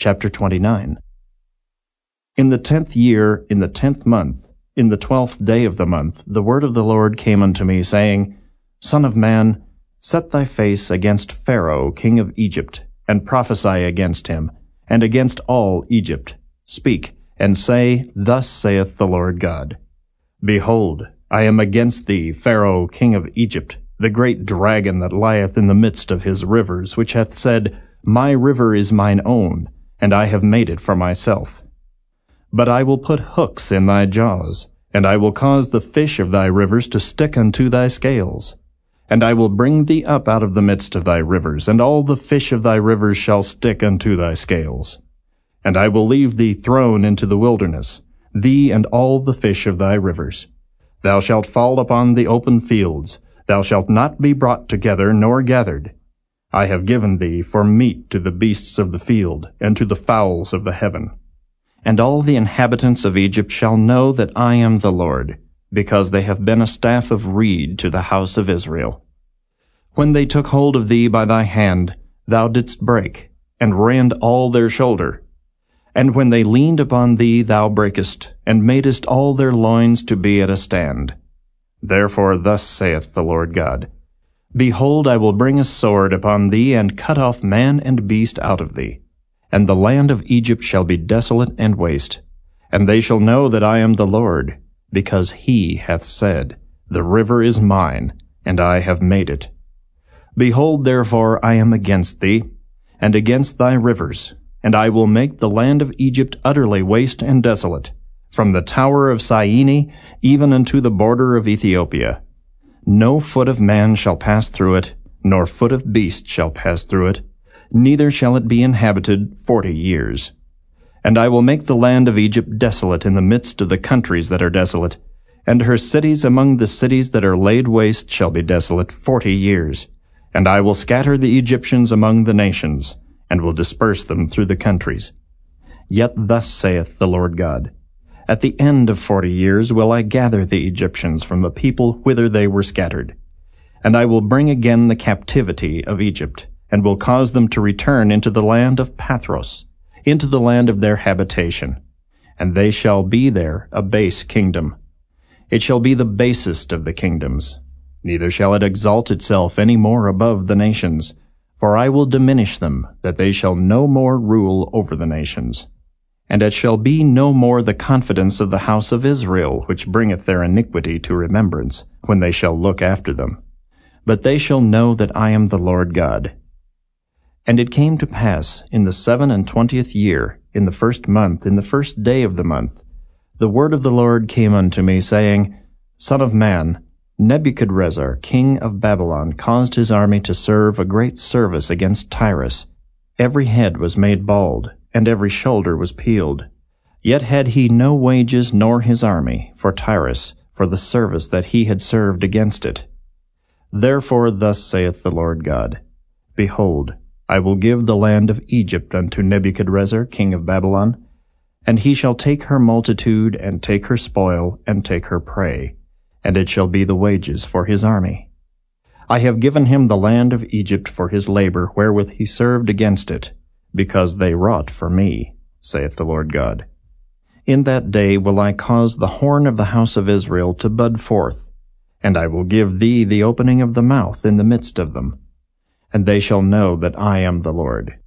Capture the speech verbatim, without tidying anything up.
Chapter twenty-nine. In the tenth year, in the tenth month, in the twelfth day of the month, the word of the Lord came unto me, saying, Son of man, set thy face against Pharaoh king of Egypt, and prophesy against him, and against all Egypt. Speak, and say, Thus saith the Lord God. Behold, I am against thee, Pharaoh king of Egypt, the great dragon that lieth in the midst of his rivers, which hath said, My river is mine own, and I have made it for myself. But I will put hooks in thy jaws, and I will cause the fish of thy rivers to stick unto thy scales. And I will bring thee up out of the midst of thy rivers, and all the fish of thy rivers shall stick unto thy scales. And I will leave thee thrown into the wilderness, thee and all the fish of thy rivers. Thou shalt fall upon the open fields, thou shalt not be brought together nor gathered. I have given thee for meat to the beasts of the field, and to the fowls of the heaven. And all the inhabitants of Egypt shall know that I am the Lord, because they have been a staff of reed to the house of Israel. When they took hold of thee by thy hand, thou didst break, and rend all their shoulder. And when they leaned upon thee, thou breakest, and madest all their loins to be at a stand. Therefore thus saith the Lord God, Behold, I will bring a sword upon thee, and cut off man and beast out of thee. And the land of Egypt shall be desolate and waste. And they shall know that I am the Lord, because he hath said, The river is mine, and I have made it. Behold, therefore, I am against thee, and against thy rivers, and I will make the land of Egypt utterly waste and desolate, from the tower of Syene even unto the border of Ethiopia. No foot of man shall pass through it, nor foot of beast shall pass through it, neither shall it be inhabited forty years. And I will make the land of Egypt desolate in the midst of the countries that are desolate, and her cities among the cities that are laid waste shall be desolate forty years. And I will scatter the Egyptians among the nations, and will disperse them through the countries. Yet thus saith the Lord God, At the end of forty years will I gather the Egyptians from the people whither they were scattered. And I will bring again the captivity of Egypt, and will cause them to return into the land of Pathros, into the land of their habitation. And they shall be there a base kingdom. It shall be the basest of the kingdoms. Neither shall it exalt itself any more above the nations, for I will diminish them, that they shall no more rule over the nations. And it shall be no more the confidence of the house of Israel, which bringeth their iniquity to remembrance, when they shall look after them. But they shall know that I am the Lord God. And it came to pass, in the seven and twentieth year, in the first month, in the first day of the month, the word of the Lord came unto me, saying, Son of man, Nebuchadrezzar, king of Babylon, caused his army to serve a great service against Tyrus. Every head was made bald, and every shoulder was peeled. Yet had he no wages nor his army for Tyrus, for the service that he had served against it. Therefore thus saith the Lord God, Behold, I will give the land of Egypt unto Nebuchadrezzar, king of Babylon, and he shall take her multitude, and take her spoil, and take her prey, and it shall be the wages for his army. I have given him the land of Egypt for his labor wherewith he served against it, because they wrought for me, saith the Lord God. In that day will I cause the horn of the house of Israel to bud forth, and I will give thee the opening of the mouth in the midst of them. And they shall know that I am the Lord.